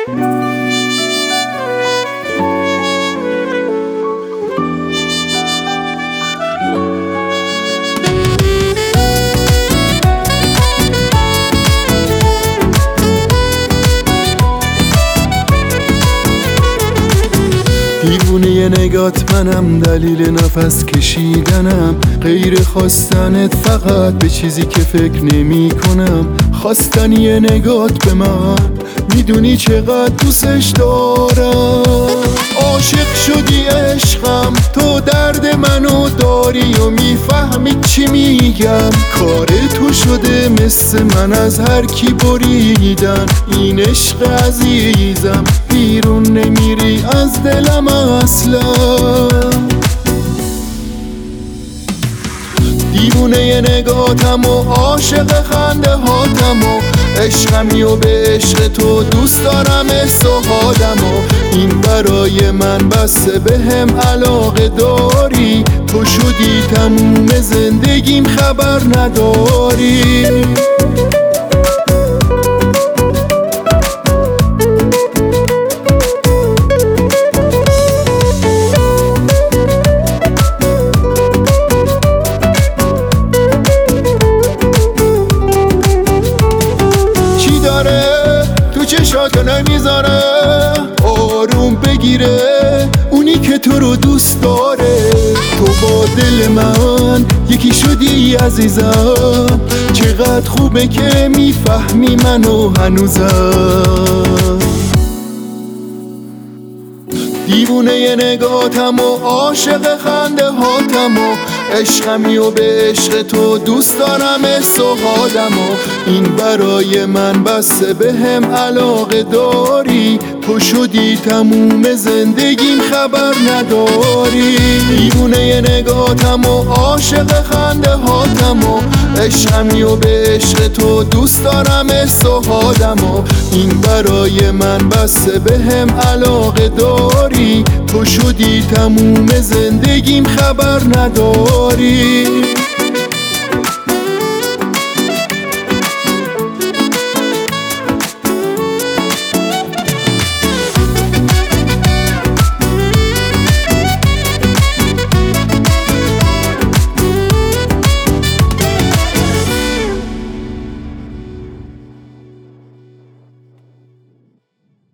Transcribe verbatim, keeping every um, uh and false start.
دیوونه ی نگات منم، دلیل نفس کشیدنم، غیر خواستنت فقط به چیزی که فکر نمی کنم. خواستنی نگات به من، میدونی چقدر دوستش دارم. عاشق شدی عشقم، تو درد منو داری و میفهمی چی میگم. کار تو شده مثل من از هر کی بریدن. این عشق عزیزم بیرون نمیری از دلم اصلا. دیوونه ی نگاتم و عاشق خنده هاتم و عشقمی و به عشق تو دوست دارم حس و حالم و این برای من بسه به هم علاقه داری. تو شدی تموم زندگیم خبر نداری. تو چشاتو نمیذاره آروم بگیره اونی که تو رو دوست داره. تو با دل من یکی شدی عزیزم، چقدر خوبه که میفهمی منو هنوزم. دیوونه ی نگاتم و عاشق خنده هاتم و عشقمی و به عشق تو دوست دارم حس و حالم و این برای من بسه به هم علاقه داری. تو شدی تموم زندگیم خبر نداری. دیوونه ی نگاتم و عاشق خنده هاتم و عشقمی و به عشق تو دوست دارم حس و حالم و این برای من بسه به هم علاقه داری. تو شدی تموم زندگیم خبر نداری.